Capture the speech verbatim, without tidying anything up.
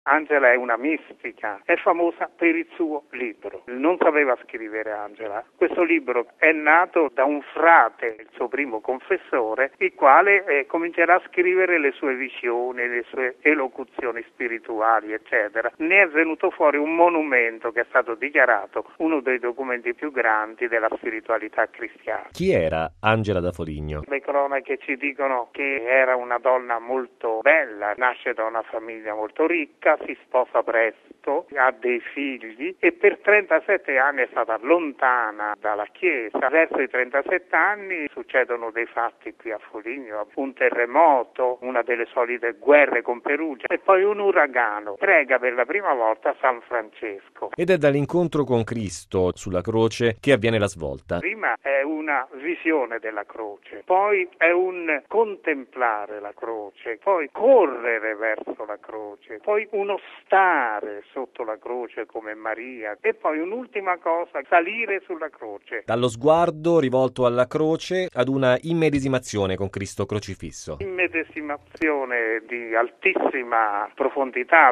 Angela è una mistica, è famosa per il suo libro. Non sapeva scrivere Angela. Questo libro è nato da un frate, il suo primo confessore, il quale eh, comincerà a scrivere le sue visioni, le sue elocuzioni spirituali, eccetera. Ne è venuto fuori un monumento che è stato dichiarato uno dei documenti più grandi della spiritualità cristiana. Chi era Angela da Foligno? Le cronache ci dicono che era una donna molto bella, nasce da una famiglia molto ricca, si sposa presto, ha dei figli e per trentasette anni è stata lontana dalla Chiesa. Verso i trentasette anni succedono dei fatti qui a Foligno, un terremoto, una delle solite guerre con Perugia e poi un uragano. Prega per la prima volta San Francesco. Ed è dall'incontro con Cristo sulla croce che avviene la svolta. Prima è una visione della croce, poi è un contemplare la croce, poi correre verso la croce, poi uno stare sotto la croce come Maria e poi un'ultima cosa, salire sulla croce. Dallo sguardo rivolto alla croce ad una immedesimazione con Cristo crocifisso. Immedesimazione di altissima profondità.